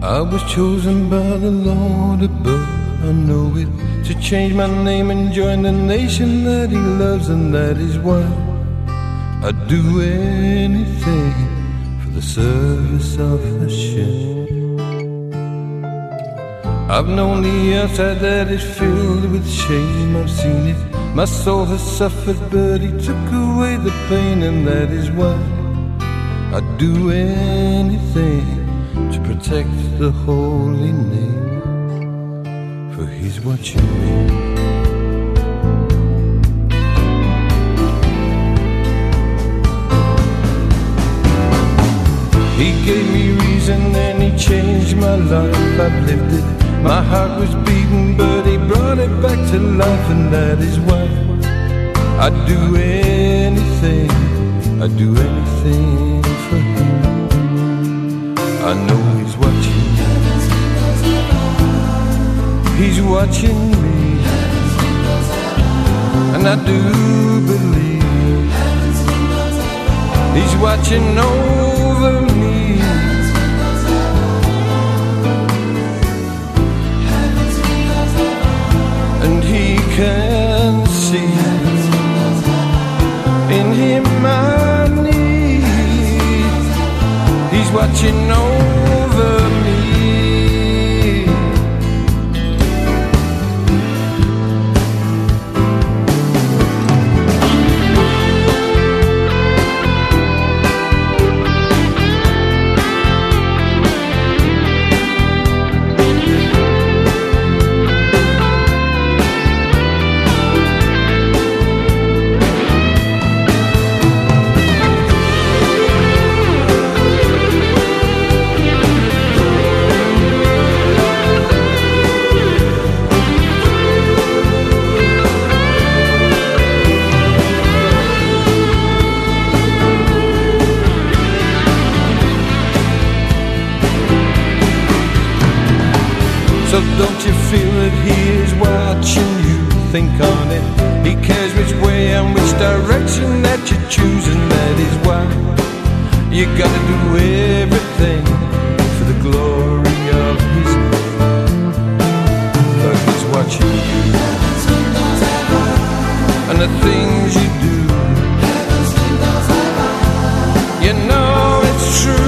I was chosen by the Lord above, I know it, to change my name and join the nation that He loves, and that is why I'd do anything for the service of Hashem. I've known the outside that is filled with shame, I've seen it, my soul has suffered, but He took away the pain, and that is why I'd do anything to protect the holy name, for He's watching me. He gave me reason and He changed my life, I've lived it. My heart was beaten, but He brought it back to life, and that is why I'd do anything, I'd do anything for Him. I know He's watching me, He's watching me, and I do believe He's watching over me. And He can see in Him my need. He's watching over me. So don't you feel that He is watching you? Think on it. He cares which way and which direction that you choose, and that is why you gotta do everything for the glory of His name. But He's watching you and the things you do. You know it's true.